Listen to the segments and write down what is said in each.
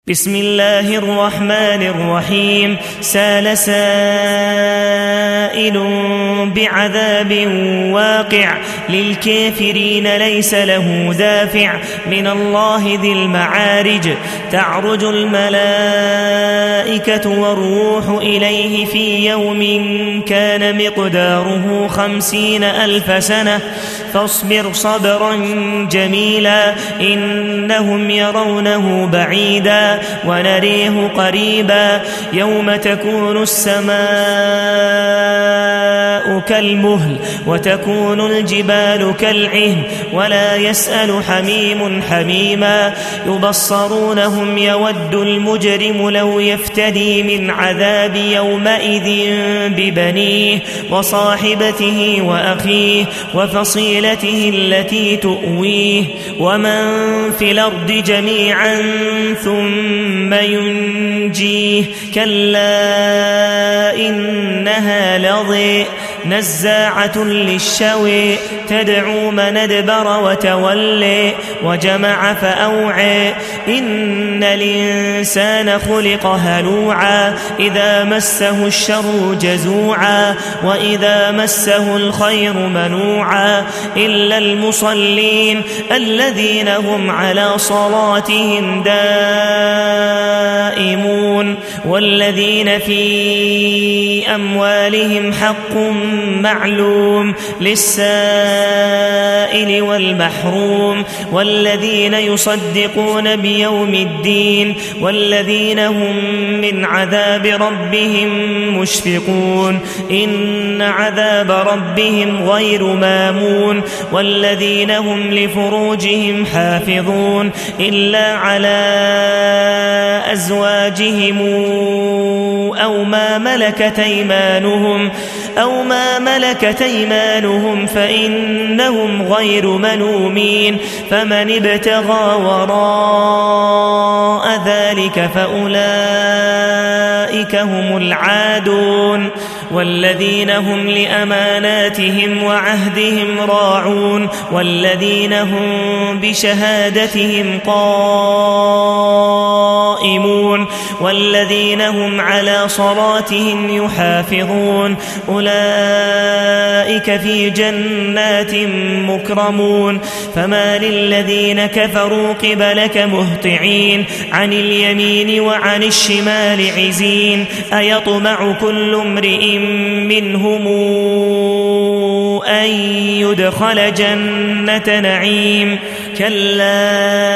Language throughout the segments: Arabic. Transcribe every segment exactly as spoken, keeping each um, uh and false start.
بسم الله الرحمن الرحيم. سال سائل بعذاب واقع للكافرين ليس له دافع من الله ذي المعارج. تعرج الملائكة والروح إليه في يوم كان مقداره خمسين ألف سنة فاصبر صبرا جميلا إنهم يرونه بعيدا ونريه قريبا يوم تكون السماء كالمهل وتكون الجبال كالعهن ولا يسأل حميم حميما يبصرونهم يود المجرم لو يفتدي من عذاب يومئذ ببنيه وصاحبته وأخيه وفصيلته التي تؤويه ومن في الأرض جميعا ثم ينجيه كلا إنها لظى نزاعة للشوى تدعو من أدبر وتولى وجمع فأوعى إن الإنسان خلق هلوعا إذا مسه الشر جزوعا وإذا مسه الخير منوعا إلا المصلين الذين هم على صلاتهم دائمون والذين في أموالهم حق معلوم للسائل والمحروم والذين يصدقون بيوم الدين والذين هم من عذاب ربهم مشفقون إن عذاب ربهم غير مامون والذين هم لفروجهم حافظون إلا على أزواجهم أو ما ملكت أيمانهم أو ما ملكت أيمانهم فإنهم غير ملومين فمن ابتغى وراء ذلك فأولئك هم العادون والذين هم لأماناتهم وعهدهم راعون والذين هم بشهادتهم قائمون والذين هم على صلاتهم يحافظون أولئك في جنات مكرمون فما للذين كفروا قبلك مهطعين عن اليمين وعن الشمال عزين أيطمع كل امرئ منهم أن يدخل جنة نعيم كلا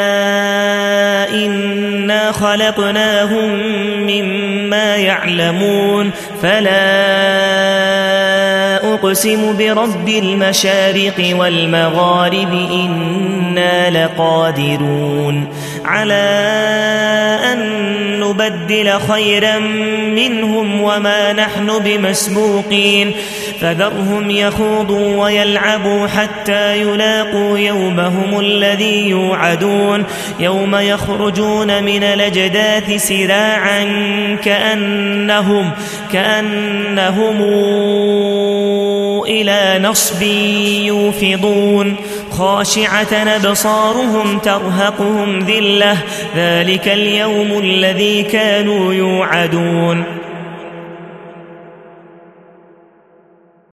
إنا خلقناهم مما يعلمون فلا أقسم برب المشارق والمغارب إنا لقادرون على أن نبدل خيرا منهم وما نحن بمسبوقين فذرهم يخوضوا ويلعبوا حتى يلاقوا يومهم الذي يوعدون يوم يخرجون من الأجداث سراعا كأنهم, كأنهم إلى نصب يوفضون خاشعة أبصارهم ترهقهم ذلة ذلك اليوم الذي كانوا يوعدون